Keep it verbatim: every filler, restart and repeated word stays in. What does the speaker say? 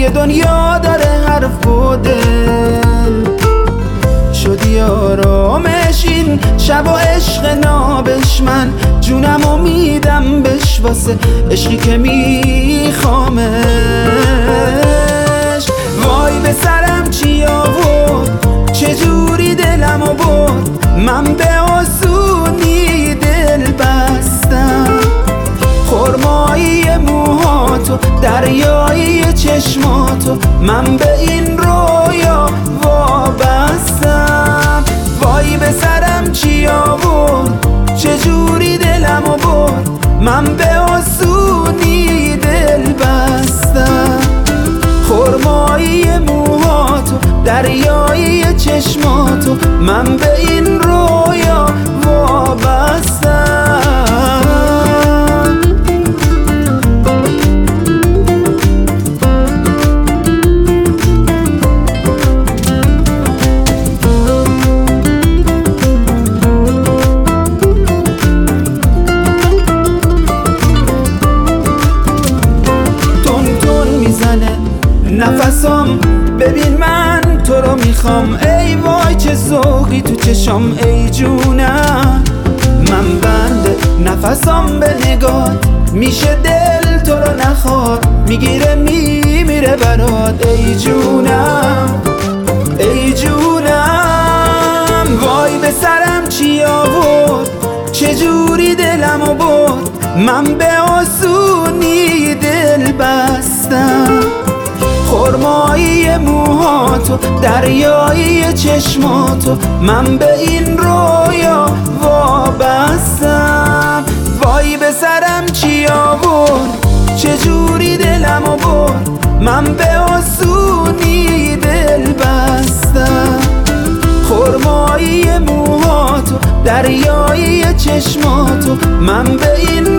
یه دنیا داره حرف و دل، شدی آرامش این شب و عشق نابش، من جونم و میدم بش واسه عشقی که میخوامش. وای به سرم چی آورد، چجوری دلم و برد، من به آسونی دل بستم. خرمایی موهاتو، دریایی چشماتو، من به این رویا وابستم. وای به سرم چی آورد، چجوری دلم و برد، من به آسونی دل بستم. خرمایی موهاتو، دریایی چشماتو، من به این رویا وابستم. نفسم ببین من تو رو میخوام، ای وای چه ذوقی تو چشام ای جونم. من بنده نفسم به نگات، میشه دل تو رو نخواد، میگیره میمیره برات ای جونم ای جونم. وای به سرم چی آورد، چجوری دلم و برد، من به آسونی دل بستم. خرمایی موهاتو، دریایی چشماتو، من به این رویا وابستم. وای به سرم چی آورد، چجوری دلم و برد، من به آسونی دل بستم. خرمایی موهاتو، دریایی چشماتو، من به این